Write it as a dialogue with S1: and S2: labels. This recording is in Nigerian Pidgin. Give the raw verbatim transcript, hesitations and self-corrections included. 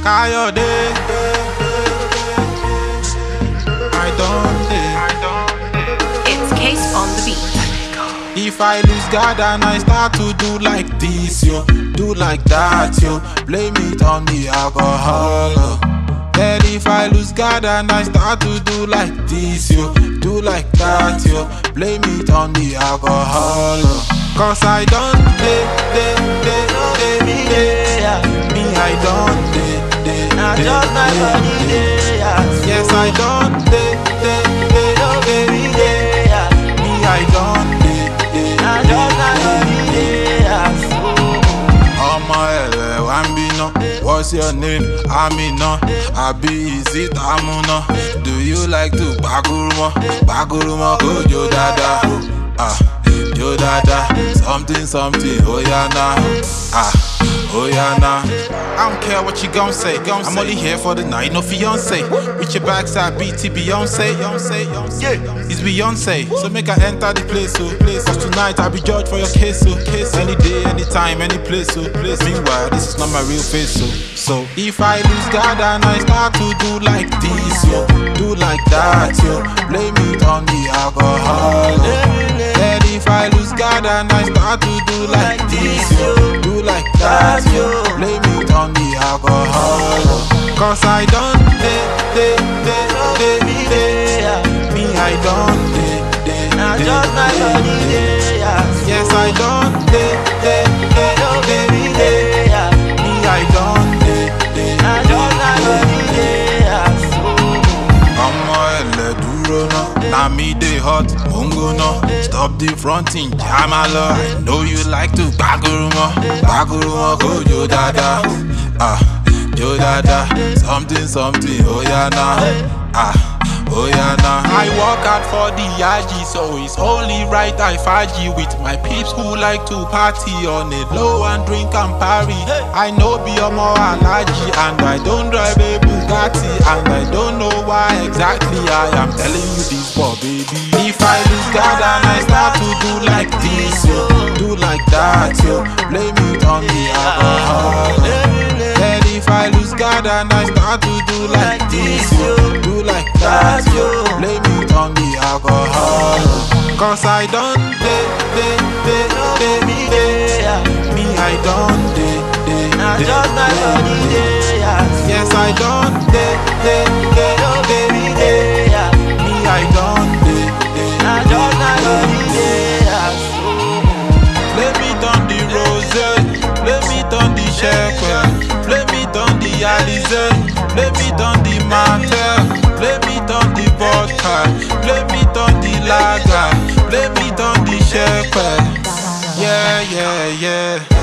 S1: Kayode, I don't dey.
S2: It's Case on the beat.
S1: If I lose God and I start to do like this, yo, do like that, yo, blame it on the alcohol. Oh. Then if I lose God and I start to do like this, yo, do like that, yo, blame it on the alcohol. Oh. Cause I don't dey, dey, dey, dey, dey, me I don't dey, dey, dey, dey, yes I don't dey, dey, dey, dey, dey, me I don't dey, dey, dey, dey. Ọmọ ẹ̀rẹ̀ wá ń bínú. What's your name? Amina. Abi is it Amuna? Do you like to gbàgúrúmọ́? Gbàgúrúmọ́ kò jó dáadáa. Ah, jó dáadáa. Something something, oh yeah nah. Ah, oh yeah nah. I don't care what you gon' say. I'm only here for the night, no fiance. With your backside, B T Beyonce. Yeah, it's Beyonce. So make her enter the place, so place. Cause tonight I'll be judged for your case, so case. Any day, anytime, any place, so place. Meanwhile, this is not my real face, so so. If I lose God and I start to do like this, yo, do like that, yo, blame it on the alcohol. Then if I lose God and I start to do like this, yo, do like that, yo, blame it on the alcohol. Cause I don't dey, dey, dey, dey, dey, me I don't dey, dey, dey, dey, yes I don't dey, dey, dey, dey, dey, me I don't dey, dey, dey, dey. Ọmọ ẹlẹ dúró ná, na me dey hot, mo ń gbóná. Stop the fronting, jam my love. I know you like to gbàgúrúmọ́, gbàgúrúmọ́ kò jó dáadáa. Ah, jó dáadáa. Something something, oh yeah nah. Ah, oh yeah nah. I work hard for the yaji, so it's only right I faji with my peeps who like to party on it low and drink and party. I know be a more allergy and I don't drive a Bugatti and I don't know why exactly I am telling you this, but baby, if I lose God and I start to do like this, yo, do like that, yo, blame it on the alcohol. Then if I lose God and I start to do like this, yo, do like that, yo, blame it on the alcohol. Cause I don't dey, dey, dey, dey, dey, me I don't dey, dey, dey, dey, yes I don't dey, dey, dey, dey, dey, me I don't dey, dey, dey, dey. Blame it on the rose, blame it on the shepherd, blame it on the Alize, blame it on the martel, blame it on the vodka, blame it on the lager, blame it on the shepherd. Yeah, yeah, yeah.